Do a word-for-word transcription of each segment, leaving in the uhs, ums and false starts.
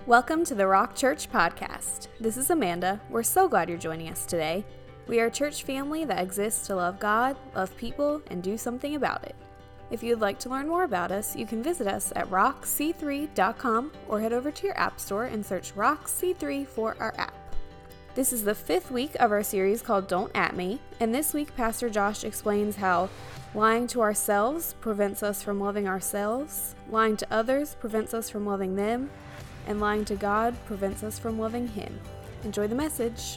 Welcome to the Rock Church Podcast. This is Amanda. We're so glad you're joining us today. We are a church family that exists to love God, love people, and do something about it. If you'd like to learn more about us, you can visit us at rock c three dot com or head over to your app store and search rock c three for our app. This is the fifth week of our series called Don't At Me, and this week Pastor Josh explains how lying to ourselves prevents us from loving ourselves, lying to others prevents us from loving them, and lying to God prevents us from loving Him. Enjoy the message.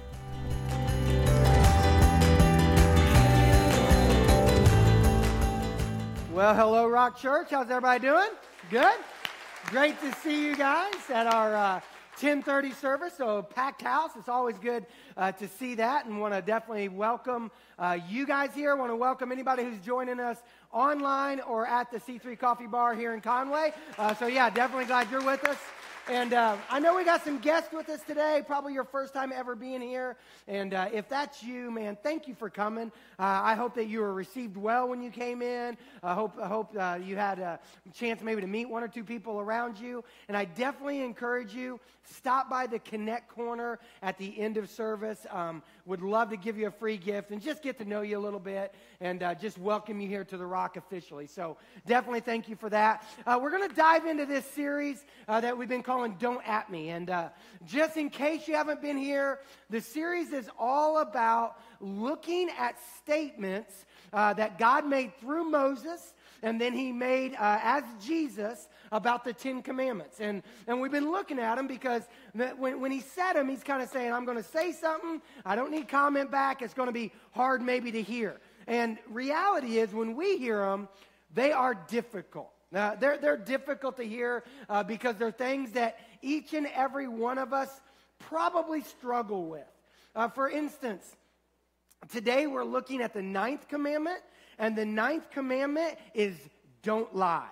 Well, hello, Rock Church. How's everybody doing? Good? Great to see you guys at our uh, ten thirty service, so packed house. It's always good uh, to see that, and want to definitely welcome uh, you guys here. Want to welcome anybody who's joining us online or at the C three Coffee Bar here in Conway. Uh, so yeah, definitely glad you're with us. And uh, I know we got some guests with us today, probably your first time ever being here. And uh, if that's you, man, thank you for coming. Uh, I hope that you were received well when you came in. I hope, I hope uh, you had a chance maybe to meet one or two people around you. And I definitely encourage you, stop by the Connect Corner at the end of service. Um, would love to give you a free gift and just get to know you a little bit and uh, just welcome you here to the Rock officially. So definitely thank you for that. Uh, we're going to dive into this series uh, that we've been calling Don't At Me. And uh, just in case you haven't been here, the series is all about looking at statements uh, that God made through Moses and then he made uh, as Jesus about the Ten Commandments. And, and we've been looking at them because when, when he said them, he's kind of saying, I'm going to say something. I don't need comment back. It's going to be hard maybe to hear. And reality is when we hear them, they are difficult. Now, they're, they're difficult to hear uh, because they're things that each and every one of us probably struggle with. Uh, for instance, today we're looking at the ninth commandment, and the ninth commandment is don't lie.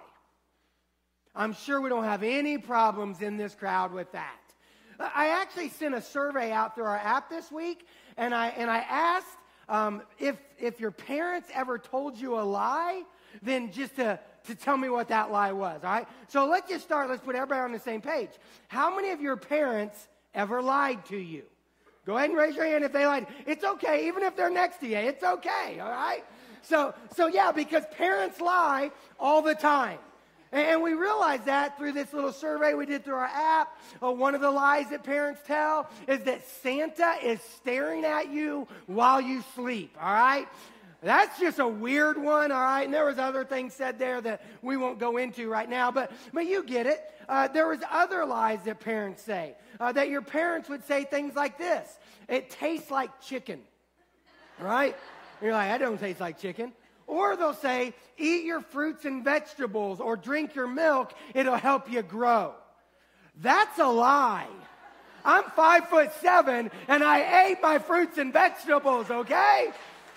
I'm sure we don't have any problems in this crowd with that. I actually sent a survey out through our app this week, and I and I asked um, if if your parents ever told you a lie, then just to, to tell me what that lie was, all right? So let's just start. Let's put everybody on the same page. How many of your parents ever lied to you? Go ahead and raise your hand if they lied. It's okay, even if they're next to you. It's okay, all right? So, so yeah, because parents lie all the time. And we realized that through this little survey we did through our app. Uh, one of the lies that parents tell is that Santa is staring at you while you sleep, all right? That's just a weird one, all right? And there was other things said there that we won't go into right now, but, but you get it. Uh, there was other lies that parents say, uh, that your parents would say things like this. It tastes like chicken, right? You're like, that don't taste like chicken. Or they'll say, eat your fruits and vegetables or drink your milk. It'll help you grow. That's a lie. I'm five foot seven and I ate my fruits and vegetables, okay?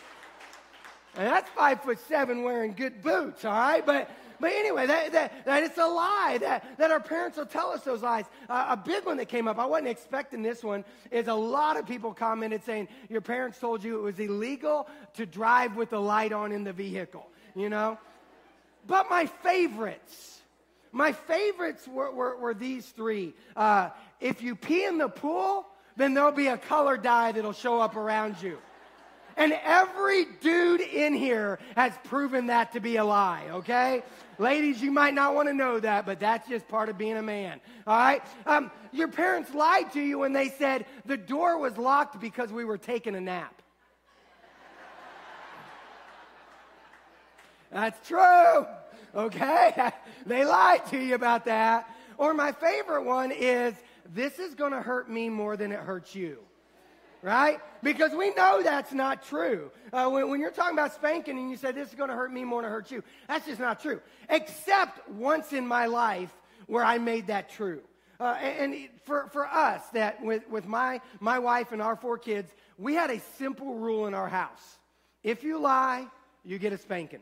And that's five foot seven wearing good boots, all right? But but anyway, that, that, that it's a lie that, that our parents will tell us those lies. Uh, a big one that came up, I wasn't expecting this one, is a lot of people commented saying your parents told you it was illegal to drive with the light on in the vehicle, you know? But my favorites, my favorites were, were, were these three. Uh, if you pee in the pool, then there'll be a color dye that'll show up around you. And every dude in here has proven that to be a lie, okay? Ladies, you might not want to know that, but that's just part of being a man, all right? Um, your parents lied to you when they said the door was locked because we were taking a nap. That's true, okay? They lied to you about that. Or my favorite one is, this is going to hurt me more than it hurts you. Right? Because we know that's not true. Uh, when, when you're talking about spanking and you say, this is going to hurt me more than it hurts you, that's just not true. Except once in my life where I made that true. Uh, and and for, for us, that with, with my, my wife and our four kids, we had a simple rule in our house. If you lie, you get a spanking.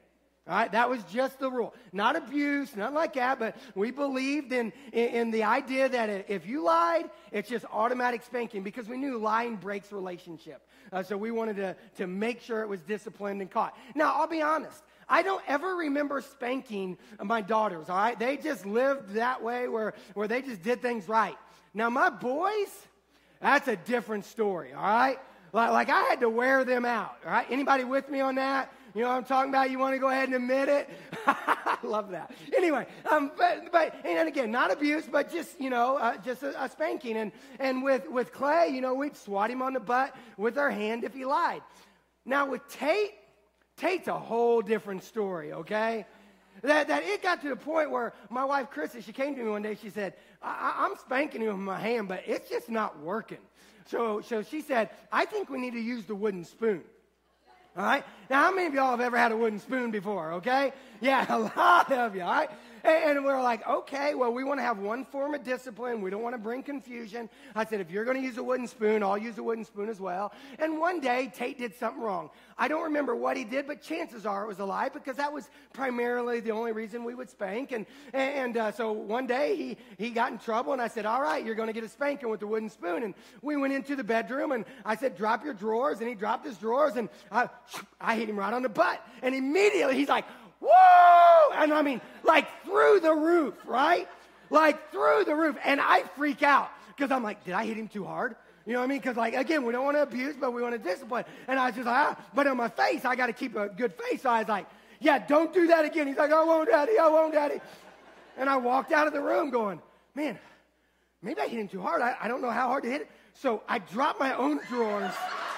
All right, that was just the rule. Not abuse, nothing like that, but we believed in, in, in the idea that if you lied, it's just automatic spanking because we knew lying breaks relationship. Uh, so we wanted to, to make sure it was disciplined and caught. Now, I'll be honest. I don't ever remember spanking my daughters, all right? They just lived that way where, where they just did things right. Now, my boys, that's a different story, all right? Like, like I had to wear them out, all right? Anybody with me on that? You know what I'm talking about? You want to go ahead and admit it? I love that. Anyway, um, but, but and again, not abuse, but just, you know, uh, just a, a spanking. And, and with, with Clay, you know, we'd swat him on the butt with our hand if he lied. Now, with Tate, Tate's a whole different story, okay? That, that it got to the point where my wife, Krista, she came to me one day, she said, I, I'm spanking him with my hand, but it's just not working. So, so she said, I think we need to use the wooden spoon. All right? Now, how many of y'all have ever had a wooden spoon before, okay? Yeah, a lot of you, all right? And, and we're like, okay, well, we want to have one form of discipline. We don't want to bring confusion. I said, if you're going to use a wooden spoon, I'll use a wooden spoon as well. And one day, Tate did something wrong. I don't remember what he did, but chances are it was a lie because that was primarily the only reason we would spank. And, and uh, so one day, he, he got in trouble, and I said, all right, you're going to get a spanking with the wooden spoon. And we went into the bedroom, and I said, drop your drawers. And he dropped his drawers, and I, I hit him right on the butt. And immediately, he's like, whoa! And I mean, like through the roof, right? Like through the roof. And I freak out because I'm like, did I hit him too hard? You know what I mean? Because, like, again, we don't want to abuse, but we want to discipline. And I was just like, ah. But on my face, I got to keep a good face. So I was like, yeah, don't do that again. He's like, I won't, Daddy. I won't, Daddy. And I walked out of the room going, man, maybe I hit him too hard. I, I don't know how hard to hit it. So I dropped my own drawers.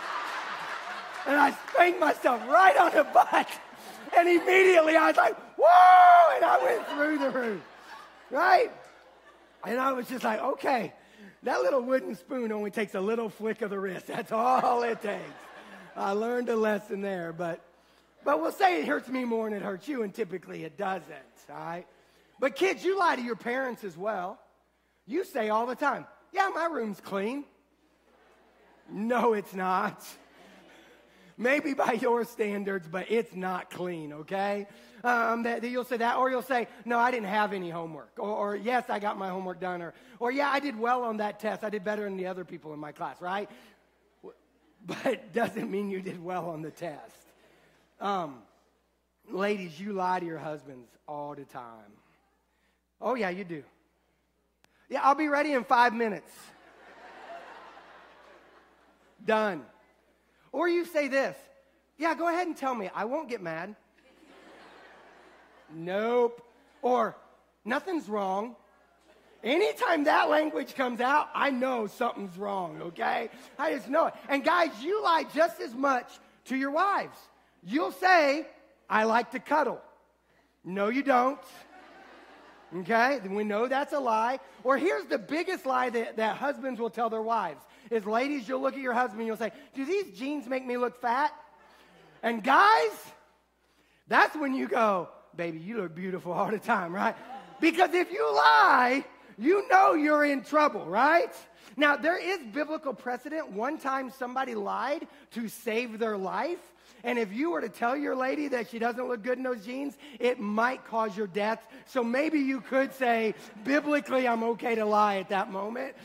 And I spanked myself right on the butt. And immediately I was like, whoa! And I went through the roof, right? And I was just like, okay, that little wooden spoon only takes a little flick of the wrist. That's all it takes. I learned a lesson there, but but we'll say it hurts me more than it hurts you, and typically it doesn't, all right? But kids, you lie to your parents as well. You say all the time, yeah, my room's clean. No, it's not. Maybe by your standards, but it's not clean, okay? Um, that, that you'll say that, or you'll say, no, I didn't have any homework, or, or yes, I got my homework done, or, or yeah, I did well on that test. I did better than the other people in my class, right? But it doesn't mean you did well on the test. Um, ladies, you lie to your husbands all the time. Oh, yeah, you do. Yeah, I'll be ready in five minutes. Done. Or you say this, yeah, go ahead and tell me. I won't get mad. Nope. Or nothing's wrong. Anytime that language comes out, I know something's wrong, okay? I just know it. And guys, you lie just as much to your wives. You'll say, I like to cuddle. No, you don't. Okay? Then we know that's a lie. Or here's the biggest lie that, that husbands will tell their wives. Is ladies, you'll look at your husband and you'll say, do these jeans make me look fat? And guys, that's when you go, baby, you look beautiful all the time, right? Because if you lie, you know you're in trouble, right? Now, there is biblical precedent. One time somebody lied to save their life. And if you were to tell your lady that she doesn't look good in those jeans, it might cause your death. So maybe you could say, biblically, I'm okay to lie at that moment.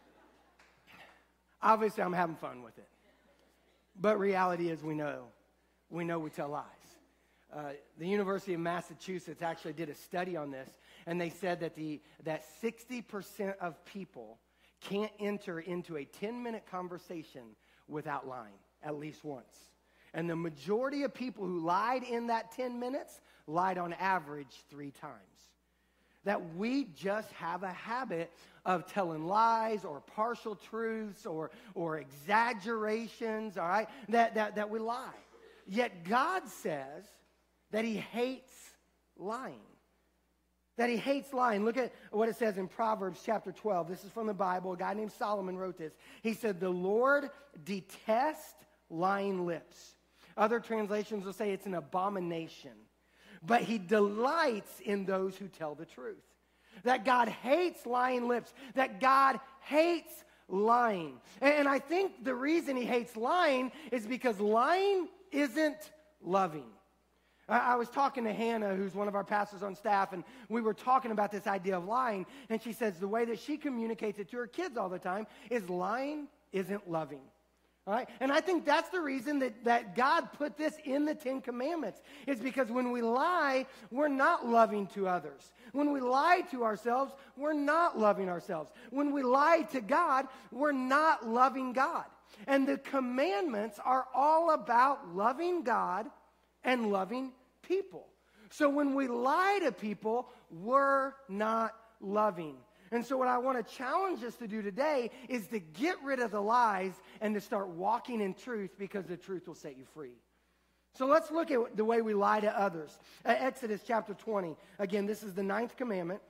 Obviously, I'm having fun with it. But reality is we know. We know we tell lies. Uh, the University of Massachusetts actually did a study on this, and they said that the that sixty percent of people can't enter into a ten-minute conversation without lying at least once. And the majority of people who lied in that ten minutes lied on average three times. That we just have a habit of telling lies or partial truths or, or exaggerations, all right, that, that, that we lie. Yet God says that he hates lying. That he hates lying. Look at what it says in Proverbs chapter twelve. This is from the Bible. A guy named Solomon wrote this. He said, the Lord detests lying lips. Other translations will say it's an abomination. But he delights in those who tell the truth. That God hates lying lips. That God hates lying. And I think the reason he hates lying is because lying isn't loving. I was talking to Hannah, who's one of our pastors on staff, and we were talking about this idea of lying, and she says the way that she communicates it to her kids all the time is lying isn't loving. All right? And I think that's the reason that, that God put this in the Ten Commandments, is because when we lie, we're not loving to others. When we lie to ourselves, we're not loving ourselves. When we lie to God, we're not loving God. And the commandments are all about loving God and loving people. So when we lie to people, we're not loving. And so what I want to challenge us to do today is to get rid of the lies and to start walking in truth, because the truth will set you free. So let's look at the way we lie to others. Uh, Exodus chapter twenty. Again, this is the ninth commandment.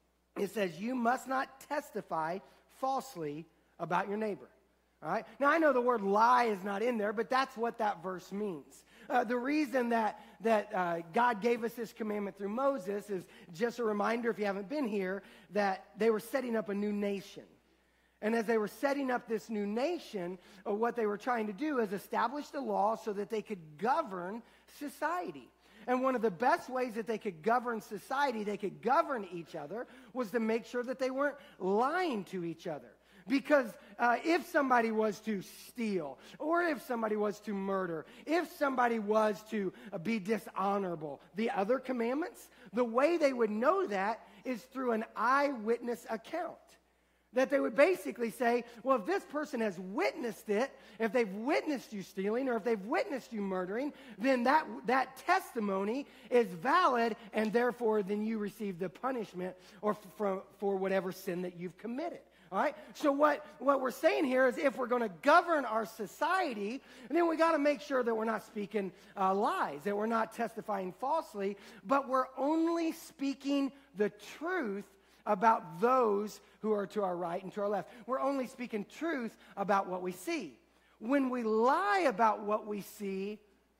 It says, you must not testify falsely about your neighbor. All right? Now, I know the word lie is not in there, but that's what that verse means. Uh, the reason that, that uh, God gave us this commandment through Moses is just a reminder, if you haven't been here, that they were setting up a new nation. And as they were setting up this new nation, uh, what they were trying to do is establish the law so that they could govern society. And one of the best ways that they could govern society, they could govern each other, was to make sure that they weren't lying to each other. Because uh, if somebody was to steal, or if somebody was to murder, if somebody was to uh, be dishonorable, the other commandments, the way they would know that is through an eyewitness account. That they would basically say, well, if this person has witnessed it, if they've witnessed you stealing, or if they've witnessed you murdering, then that, that testimony is valid, and therefore then you receive the punishment or f- for, for whatever sin that you've committed. All right? So what, what we're saying here is, if we're going to govern our society, then we got to make sure that we're not speaking uh, lies, that we're not testifying falsely, but we're only speaking the truth about those who are to our right and to our left. We're only speaking truth about what we see. When we lie about what we see,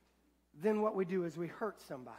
then what we do is we hurt somebody.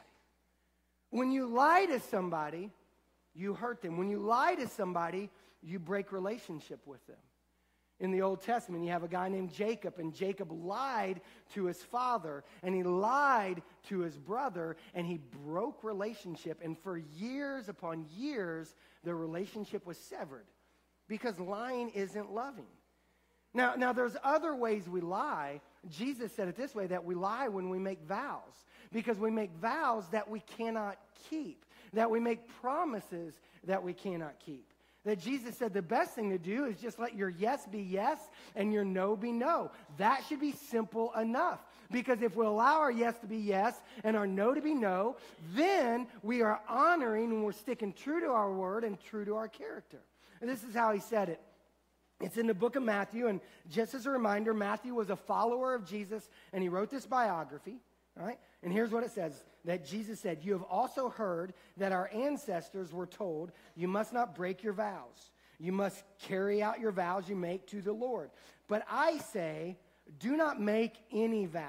When you lie to somebody, you hurt them. When you lie to somebody, you break relationship with them. In the Old Testament, you have a guy named Jacob, and Jacob lied to his father, and he lied to his brother, and he broke relationship. And for years upon years, the relationship was severed, because lying isn't loving. Now, now there's other ways we lie. Jesus said it this way, that we lie when we make vows, because we make vows that we cannot keep, that we make promises that we cannot keep. That Jesus said the best thing to do is just let your yes be yes and your no be no. That should be simple enough. Because if we allow our yes to be yes and our no to be no, then we are honoring and we're sticking true to our word and true to our character. And this is how he said it. It's in the book of Matthew, and just as a reminder, Matthew was a follower of Jesus, and he wrote this biography. All right? And here's what it says, that Jesus said, you have also heard that our ancestors were told, you must not break your vows. You must carry out your vows you make to the Lord. But I say, do not make any vows.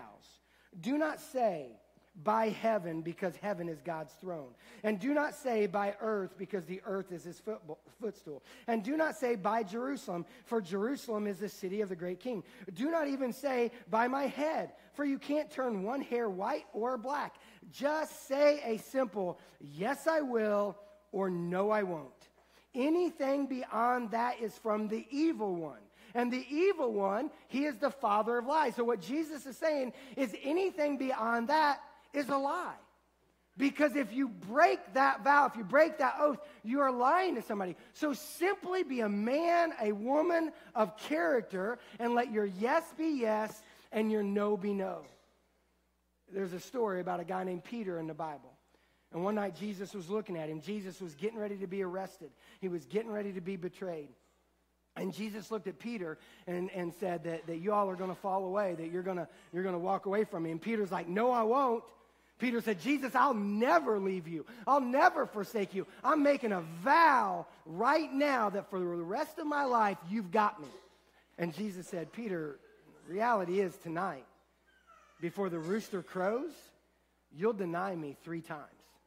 Do not say, by heaven, because heaven is God's throne. And do not say by earth, because the earth is his foot, footstool. And do not say by Jerusalem, for Jerusalem is the city of the great king. Do not even say by my head, for you can't turn one hair white or black. Just say a simple, yes I will, or no I won't. Anything beyond that is from the evil one. And the evil one, he is the father of lies. So what Jesus is saying is anything beyond that is a lie. Because if you break that vow, if you break that oath, you are lying to somebody. So simply be a man, a woman of character, and let your yes be yes and your no be no. There's a story about a guy named Peter in the Bible. And one night Jesus was looking at him. Jesus was getting ready to be arrested. He was getting ready to be betrayed. And Jesus looked at Peter and, and said that, that you all are going to fall away, that you're going to you're going to walk away from me. And Peter's like, no, I won't. Peter said, Jesus, I'll never leave you. I'll never forsake you. I'm making a vow right now that for the rest of my life, you've got me. And Jesus said, Peter, reality is tonight, before the rooster crows, you'll deny me three times.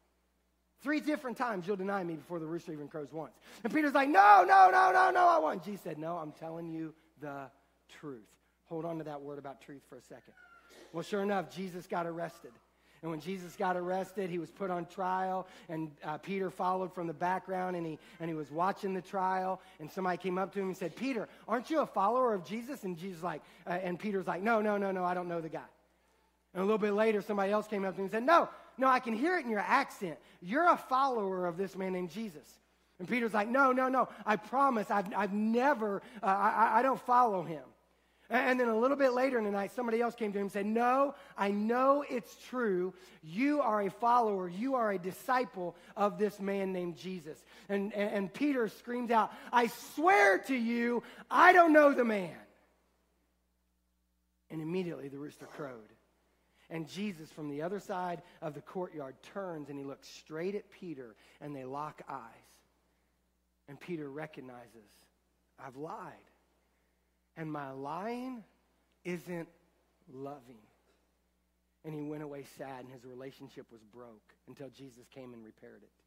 Three different times you'll deny me before the rooster even crows once. And Peter's like, no, no, no, no, no, I won't. Jesus said, no, I'm telling you the truth. Hold on to that word about truth for a second. Well, sure enough, Jesus got arrested. And when Jesus got arrested, he was put on trial, and uh, Peter followed from the background, and he, and he was watching the trial, and somebody came up to him and said, Peter, aren't you a follower of Jesus? And Jesus like, uh, and Peter's like, no, no, no, no, I don't know the guy. And a little bit later, somebody else came up to him and said, no, no, I can hear it in your accent. You're a follower of this man named Jesus. And Peter's like, no, no, no, I promise, I've, I've never, uh, I, I don't follow him. And then a little bit later in the night, somebody else came to him and said, no, I know it's true. You are a follower. You are a disciple of this man named Jesus. And, and, and Peter screams out, I swear to you, I don't know the man. And immediately the rooster crowed. And Jesus, from the other side of the courtyard, turns and he looks straight at Peter, and they lock eyes. And Peter recognizes, I've lied. And my lying isn't loving. And he went away sad, and his relationship was broke until Jesus came and repaired it.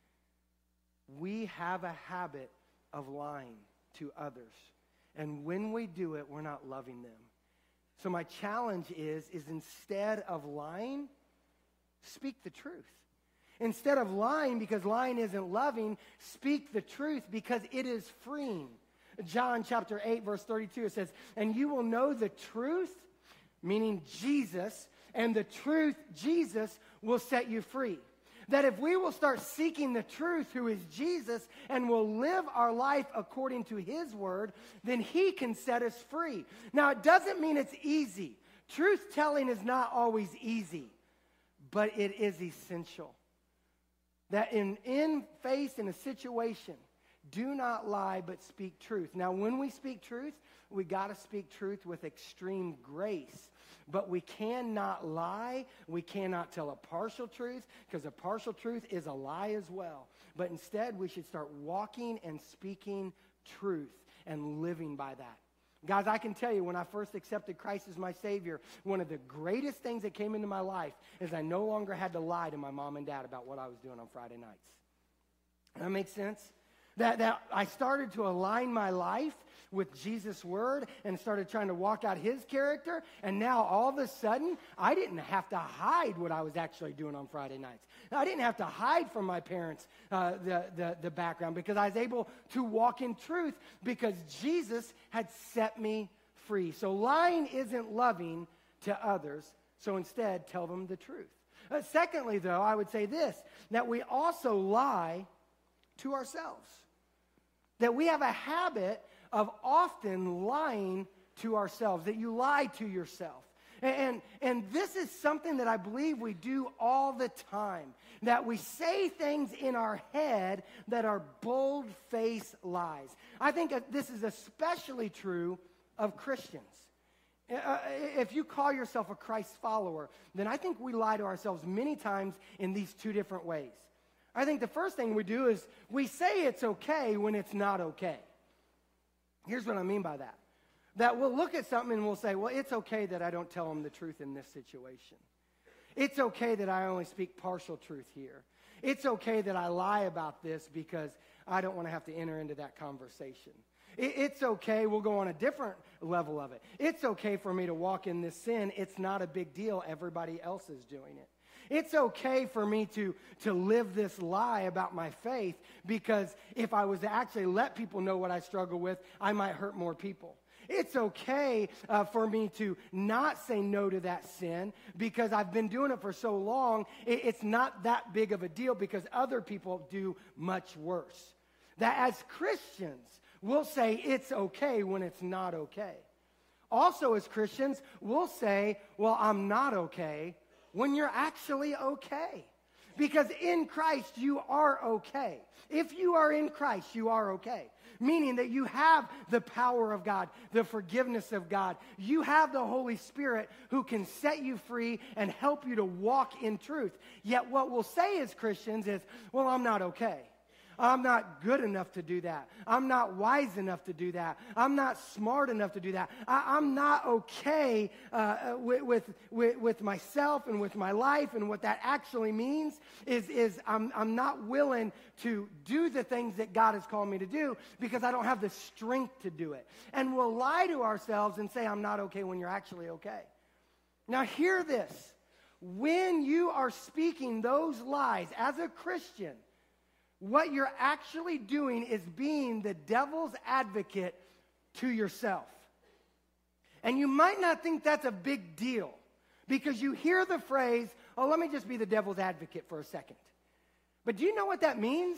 We have a habit of lying to others. And when we do it, we're not loving them. So my challenge is, is instead of lying, speak the truth. Instead of lying because lying isn't loving, speak the truth because it is freeing. John chapter eight, verse thirty-two, it says, and you will know the truth, meaning Jesus, and the truth, Jesus, will set you free. That if we will start seeking the truth, who is Jesus, and will live our life according to his word, then he can set us free. Now, it doesn't mean it's easy. Truth-telling is not always easy, but it is essential. That in, in face in a situation, do not lie, but speak truth. Now, when we speak truth, we got to speak truth with extreme grace. But we cannot lie. We cannot tell a partial truth, because a partial truth is a lie as well. But instead, we should start walking and speaking truth and living by that. Guys, I can tell you, when I first accepted Christ as my Savior, one of the greatest things that came into my life is I no longer had to lie to my mom and dad about what I was doing on Friday nights. That makes sense? That, that I started to align my life with Jesus' word and started trying to walk out his character. And now all of a sudden, I didn't have to hide what I was actually doing on Friday nights. I didn't have to hide from my parents uh, the, the, the background, because I was able to walk in truth because Jesus had set me free. So lying isn't loving to others. So instead, tell them the truth. Uh, secondly, though, I would say this, that we also lie to ourselves. That we have a habit of often lying to ourselves, that you lie to yourself. And, and, and this is something that I believe we do all the time, that we say things in our head that are bold-faced lies. I think that this is especially true of Christians. Uh, if you call yourself a Christ follower, then I think we lie to ourselves many times in these two different ways. I think the first thing we do is we say it's okay when it's not okay. Here's what I mean by that. That we'll look at something and we'll say, well, it's okay that I don't tell them the truth in this situation. It's okay that I only speak partial truth here. It's okay that I lie about this because I don't want to have to enter into that conversation. It, it's okay, we'll go on a different level of it. It's okay for me to walk in this sin. It's not a big deal. Everybody else is doing it. It's okay for me to, to live this lie about my faith, because if I was to actually let people know what I struggle with, I might hurt more people. It's okay uh, for me to not say no to that sin because I've been doing it for so long, it, it's not that big of a deal because other people do much worse. That as Christians, we'll say it's okay when it's not okay. Also as Christians, we'll say, well, I'm not okay, when you're actually okay. Because in Christ, you are okay. If you are in Christ, you are okay. Meaning that you have the power of God, the forgiveness of God. You have the Holy Spirit who can set you free and help you to walk in truth. Yet what we'll say as Christians is, well, I'm not okay. I'm not good enough to do that. I'm not wise enough to do that. I'm not smart enough to do that. I, I'm not okay uh, with, with, with, with myself and with my life. And what that actually means is, is I'm, I'm not willing to do the things that God has called me to do because I don't have the strength to do it. And we'll lie to ourselves and say, I'm not okay when you're actually okay. Now hear this. when you are speaking those lies as a Christian, what you're actually doing is being the devil's advocate to yourself. And you might not think that's a big deal because you hear the phrase, oh, let me just be the devil's advocate for a second. But do you know what that means?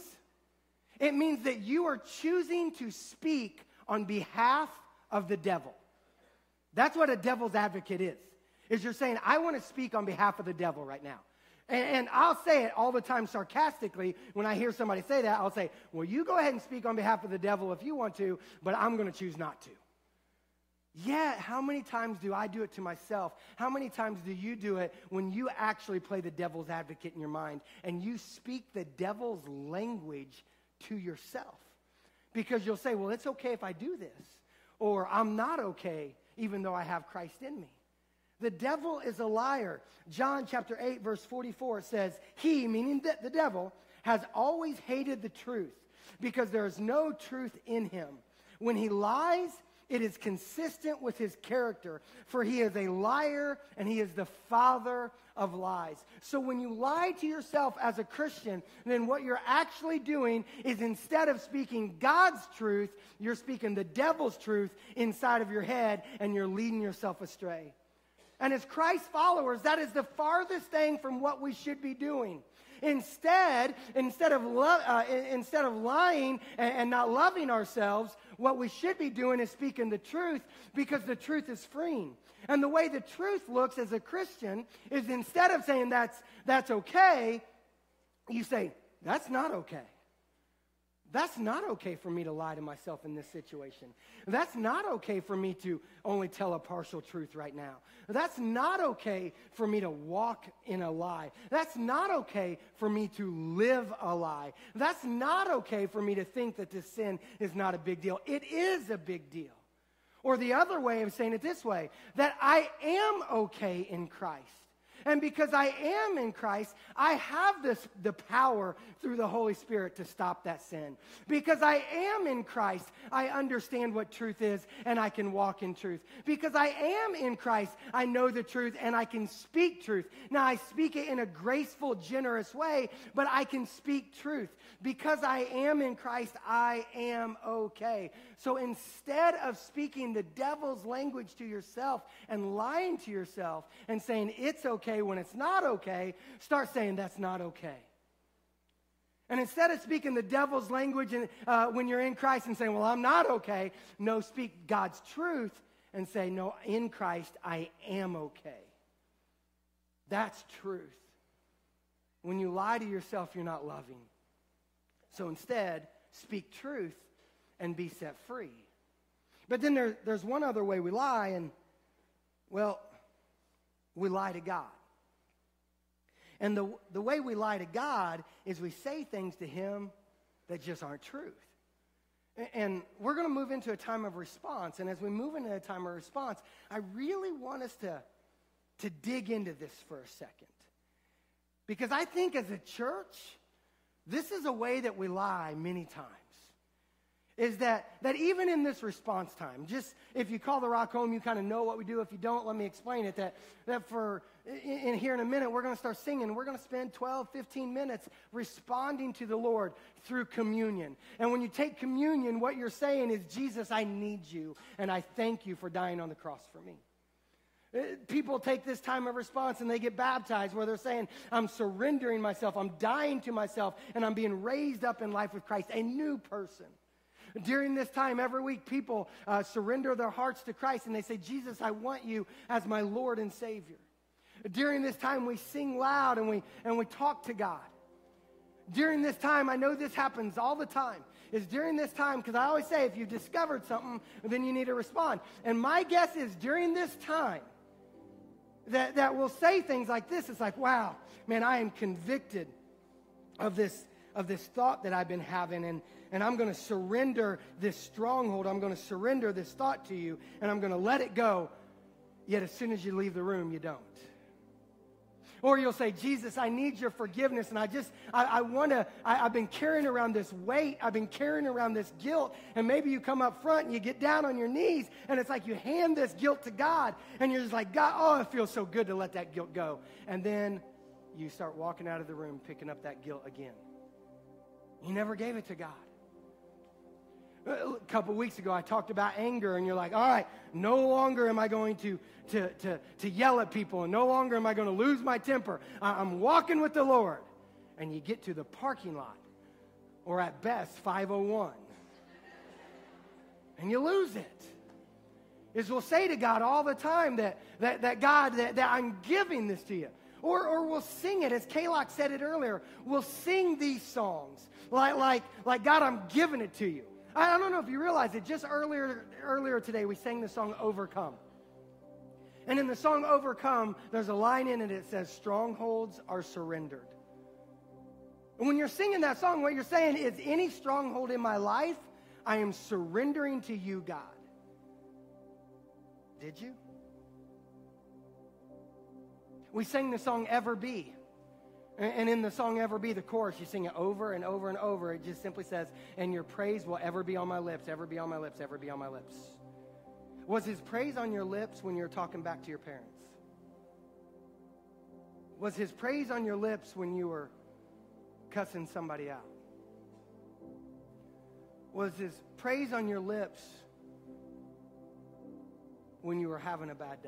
It means that you are choosing to speak on behalf of the devil. That's what a devil's advocate is. Is you're saying, I want to speak on behalf of the devil right now. And, and I'll say it all the time sarcastically. When I hear somebody say that, I'll say, well, you go ahead and speak on behalf of the devil if you want to, but I'm going to choose not to. Yet, how many times do I do it to myself? How many times do you do it when you actually play the devil's advocate in your mind and you speak the devil's language to yourself? Because you'll say, well, it's okay if I do this. Or I'm not okay even though I have Christ in me. The devil is a liar. John chapter eight, verse forty-four says, he, meaning the, the devil, has always hated the truth because there is no truth in him. When he lies, it is consistent with his character, for he is a liar and he is the father of lies. So when you lie to yourself as a Christian, then what you're actually doing is instead of speaking God's truth, you're speaking the devil's truth inside of your head and you're leading yourself astray. And as Christ followers, that is the farthest thing from what we should be doing. Instead, instead of lo- uh, instead of lying and, and not loving ourselves, what we should be doing is speaking the truth because the truth is freeing. And the way the truth looks as a Christian is instead of saying that's that's okay, you say, that's not okay. That's not okay for me to lie to myself in this situation. That's not okay for me to only tell a partial truth right now. That's not okay for me to walk in a lie. That's not okay for me to live a lie. That's not okay for me to think that this sin is not a big deal. It is a big deal. Or the other way of saying it this way, that I am okay in Christ. And because I am in Christ, I have this the power through the Holy Spirit to stop that sin. Because I am in Christ, I understand what truth is and I can walk in truth. Because I am in Christ, I know the truth and I can speak truth. Now I speak it in a graceful, generous way, but I can speak truth. Because I am in Christ, I am okay. So instead of speaking the devil's language to yourself and lying to yourself and saying it's okay when it's not okay, start saying that's not okay. And instead of speaking the devil's language in, uh, when you're in Christ and saying, well, I'm not okay, no, speak God's truth and say, no, in Christ, I am okay. That's truth. When you lie to yourself, you're not loving. So instead, speak truth and be set free. But then there, there's one other way we lie, and, well, we lie to God. And the, the way we lie to God is we say things to him that just aren't truth. And, and we're going to move into a time of response. And as we move into a time of response, I really want us to, to dig into this for a second. Because I think as a church, this is a way that we lie many times. Is that, that even in this response time, just if you call the Rock home, you kind of know what we do. If you don't, let me explain it. That, that for, in, in here in a minute, we're going to start singing. We're going to spend twelve, fifteen minutes responding to the Lord through communion. And when you take communion, what you're saying is, Jesus, I need you, and I thank you for dying on the cross for me. People take this time of response and they get baptized where they're saying, I'm surrendering myself, I'm dying to myself, and I'm being raised up in life with Christ, a new person. During this time, every week, people uh, surrender their hearts to Christ and they say, Jesus, I want you as my Lord and Savior. During this time, we sing loud and we, and we talk to God. During this time, I know this happens all the time, is during this time, because I always say if you've discovered something, then you need to respond. And my guess is during this time, that, that we'll say things like this. It's like, wow, man, I am convicted of this of this thought that I've been having, and, and I'm going to surrender this stronghold. I'm going to surrender this thought to you, and I'm going to let it go. Yet as soon as you leave the room, you don't. Or you'll say, Jesus, I need your forgiveness, and I just, I, I want to, I've been carrying around this weight, I've been carrying around this guilt, and maybe you come up front and you get down on your knees, and it's like you hand this guilt to God, and you're just like, God, oh, it feels so good to let that guilt go. And then you start walking out of the room picking up that guilt again. You never gave it to God. A couple weeks ago, I talked about anger, and you're like, all right, no longer am I going to, to, to, to yell at people, and no longer am I going to lose my temper. I'm walking with the Lord. And you get to the parking lot, or at best, five oh one, and you lose it. Is we'll say to God all the time that, that, that God, that, that I'm giving this to you. Or, or we'll sing it, as Kalok said it earlier, we'll sing these songs like, like, like God, I'm giving it to you. I don't know if you realize it, just earlier earlier today we sang the song Overcome. And in the song Overcome, there's a line in it that says, strongholds are surrendered. And when you're singing that song, what you're saying is, any stronghold in my life, I am surrendering to you, God. Did you? We sang the song Ever Be. And in the song Ever Be, the chorus, you sing it over and over and over. It just simply says, and your praise will ever be on my lips, ever be on my lips, ever be on my lips. Was his praise on your lips when you were talking back to your parents? Was his praise on your lips when you were cussing somebody out? Was his praise on your lips when you were having a bad day?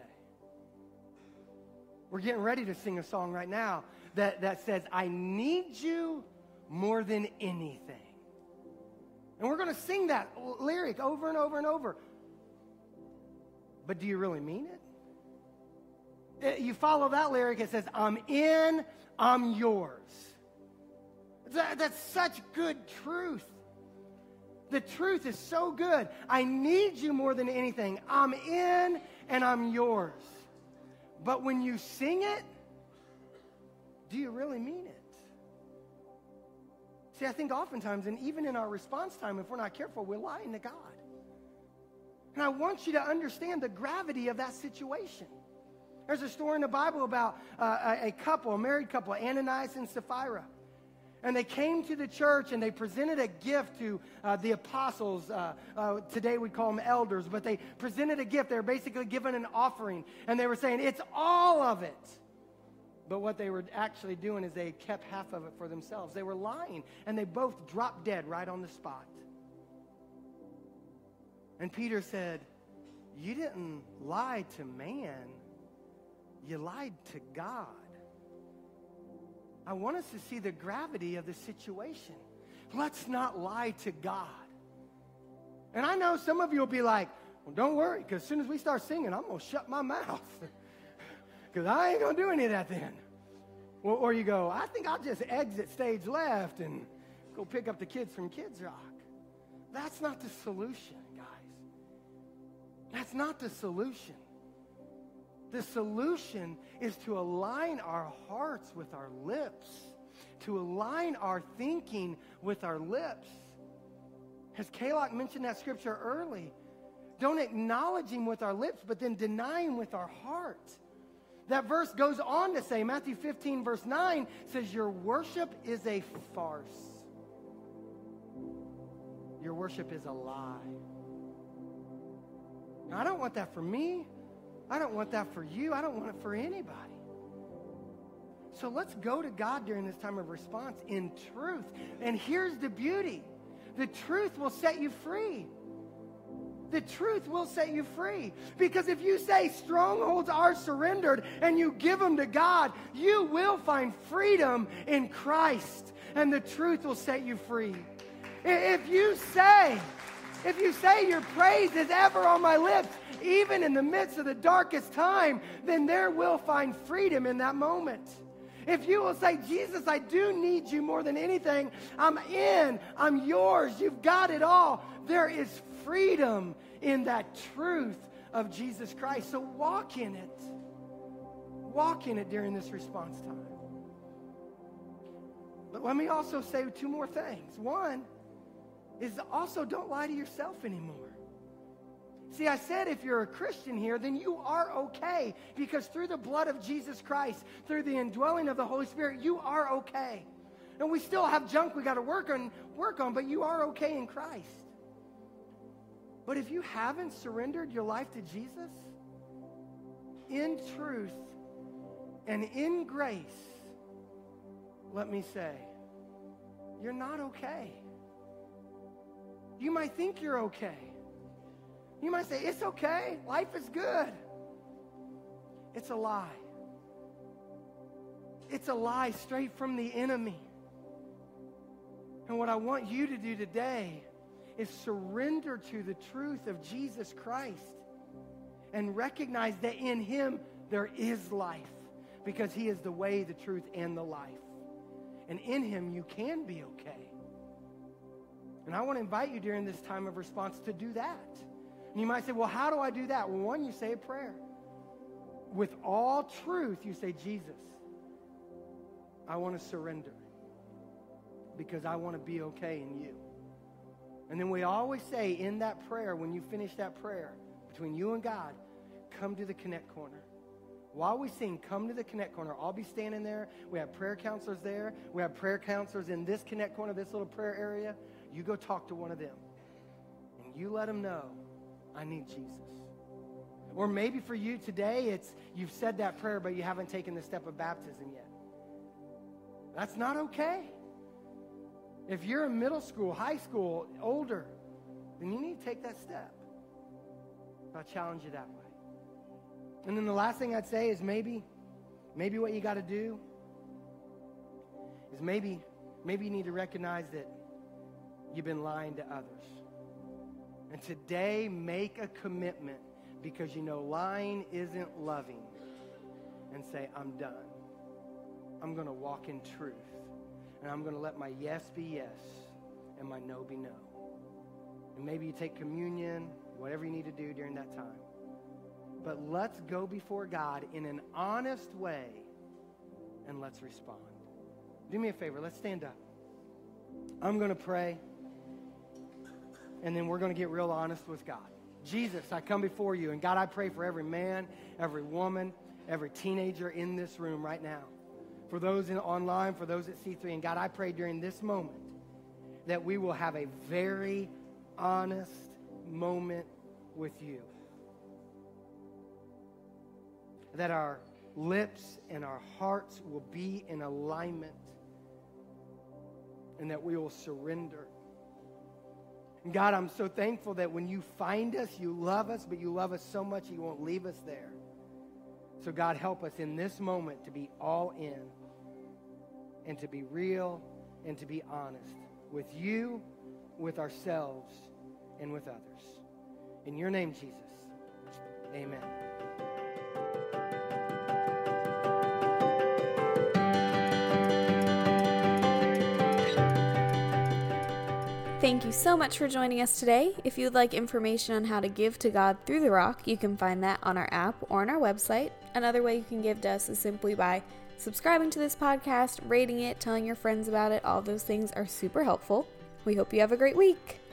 We're getting ready to sing a song right now that, that says, I need you more than anything. And we're going to sing that lyric over and over and over. But do you really mean it? it you follow that lyric, it says, I'm in, I'm yours. That, that's such good truth. The truth is so good. I need you more than anything. I'm in and I'm yours. But when you sing it, do you really mean it? See, I think oftentimes, and even in our response time, if we're not careful, we're lying to God. And I want you to understand the gravity of that situation. There's a story in the Bible about uh, a, a couple, a married couple, Ananias and Sapphira. And they came to the church and they presented a gift to uh, the apostles. Uh, uh, today we call them elders, but they presented a gift. They were basically given an offering. And they were saying, it's all of it. But what they were actually doing is they kept half of it for themselves. They were lying. And they both dropped dead right on the spot. And Peter said, you didn't lie to man. You lied to God. I want us to see the gravity of the situation. Let's not lie to God. And I know some of you will be like, well, don't worry, because as soon as we start singing, I'm going to shut my mouth. Because I ain't going to do any of that then. Or, or you go, I think I'll just exit stage left and go pick up the kids from Kids Rock. That's not the solution, guys. That's not the solution. The solution is to align our hearts with our lips, to align our thinking with our lips. As Kalok mentioned that scripture early, don't acknowledge him with our lips, but then deny him with our heart. That verse goes on to say, Matthew fifteen, verse nine, says, your worship is a farce. Your worship is a lie. Now, I don't want that for me. I don't want that for you. I don't want it for anybody. So let's go to God during this time of response in truth. And here's the beauty. The truth will set you free. The truth will set you free. Because if you say strongholds are surrendered and you give them to God, you will find freedom in Christ. And the truth will set you free. If you say, if you say your praise is ever on my lips, even in the midst of the darkest time, then there will find freedom in that moment. If you will say, Jesus, I do need you more than anything. I'm in. I'm yours. You've got it all. There is freedom in that truth of Jesus Christ. So walk in it. Walk in it during this response time. But let me also say two more things. One is also don't lie to yourself anymore. See, I said if you're a Christian here, then you are okay, because through the blood of Jesus Christ, through the indwelling of the Holy Spirit, you are okay. And we still have junk we got to work on, work on, but you are okay in Christ. But if you haven't surrendered your life to Jesus, in truth and in grace, let me say, you're not okay. You might think you're okay. You might say, it's okay, life is good. It's a lie. It's a lie straight from the enemy. And what I want you to do today is surrender to the truth of Jesus Christ and recognize that in him there is life, because he is the way, the truth, and the life. And in him you can be okay. And I want to invite you during this time of response to do that. And you might say, well, how do I do that? Well, one, you say a prayer. With all truth, you say, Jesus, I want to surrender because I want to be okay in you. And then we always say in that prayer, when you finish that prayer, between you and God, come to the Connect Corner. While we sing, come to the Connect Corner. I'll be standing there. We have prayer counselors there. We have prayer counselors in this Connect Corner, this little prayer area. You go talk to one of them. And you let them know, I need Jesus. Or maybe for you today, it's you've said that prayer, but you haven't taken the step of baptism yet. That's not okay. If you're in middle school, high school, older, then you need to take that step. I'll challenge you that way. And then the last thing I'd say is maybe, maybe what you got to do is maybe, maybe you need to recognize that you've been lying to others. And today, make a commitment, because you know lying isn't loving, and say, I'm done. I'm going to walk in truth. And I'm going to let my yes be yes and my no be no. And maybe you take communion, whatever you need to do during that time. But let's go before God in an honest way, and let's respond. Do me a favor. Let's stand up. I'm going to pray, and then we're going to get real honest with God. Jesus, I come before you, and God, I pray for every man, every woman, every teenager in this room right now. For those in, online, for those at C three, and God, I pray during this moment that we will have a very honest moment with you. That our lips and our hearts will be in alignment, and that we will surrender. And God, I'm so thankful that when you find us, you love us, but you love us so much you won't leave us there. So God, help us in this moment to be all in, and to be real, and to be honest with you, with ourselves, and with others. In your name, Jesus, amen. Thank you so much for joining us today. If you'd like information on how to give to God through the Rock, you can find that on our app or on our website. Another way you can give to us is simply by subscribing to this podcast, rating it, telling your friends about it. All those things are super helpful. We hope you have a great week.